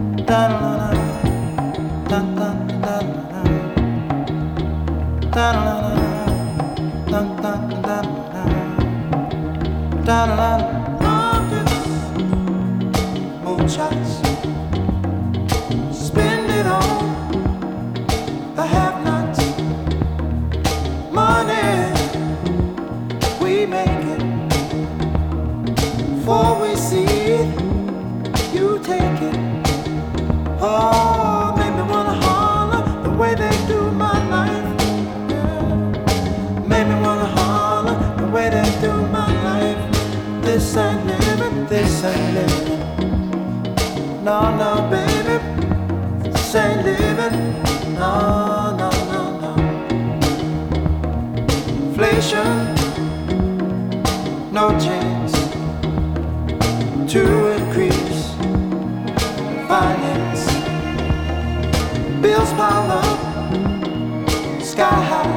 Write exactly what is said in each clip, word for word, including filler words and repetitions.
Moonshots, spend it on the have-nots. Money, we make it. Before we see it, you take it. Oh, make me wanna holler the way they do my life. Yeah. Make me wanna holler the way they do my life. This ain't living, this ain't living. No, no, baby, this ain't living. No, no, no, no. Inflation, no chance to increase finance. Bills pile up, sky high.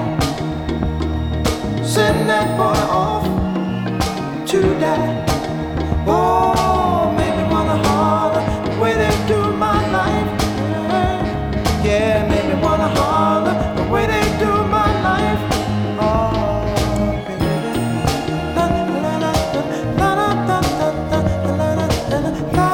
Send that boy off to die. Oh, make me wanna holler the way they do my life. Yeah, make me wanna holler the way they do my life. Oh, baby. La la la la la la la la la la la.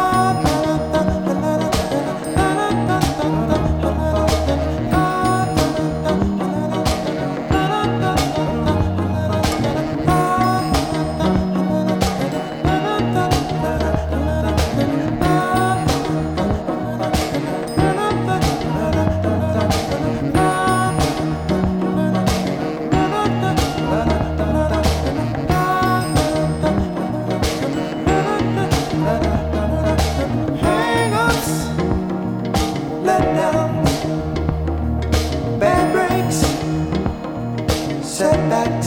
Setbacks,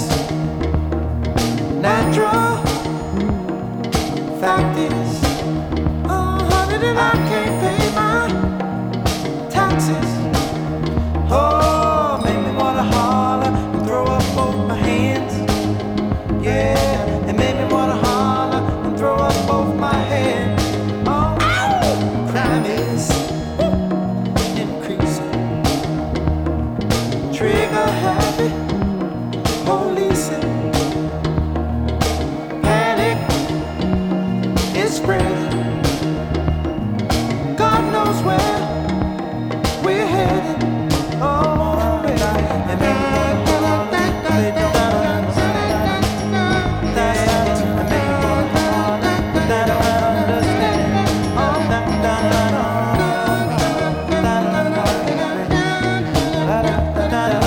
natural. Fact is, oh honey, that I can't pay my taxes. Oh, make me wanna holler and throw up both my hands. Yeah, and make me wanna holler and throw up both my hands. Oh, ow! Crime is increasing. Trigger happy. Policing, panic is spreading. God knows where we're headed. Oh, baby, and then they don't understand. That's and they don't understand. Oh, da da da da da da.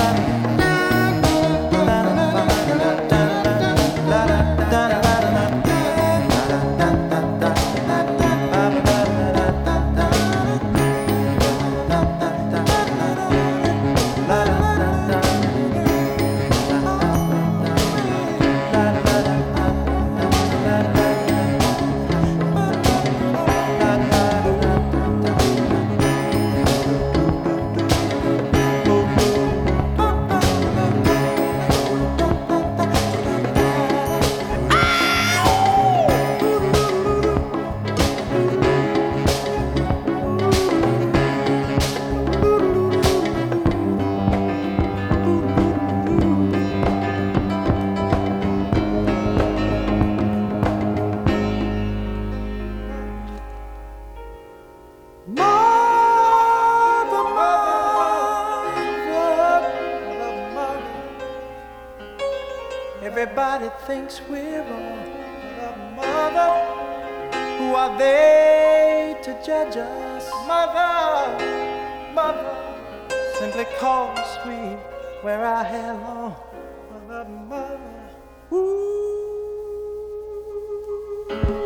Everybody thinks we're wrong. Mother, who are they to judge us? Mother, mother, simply cause we wear our hair long. Mother, mother, ooh.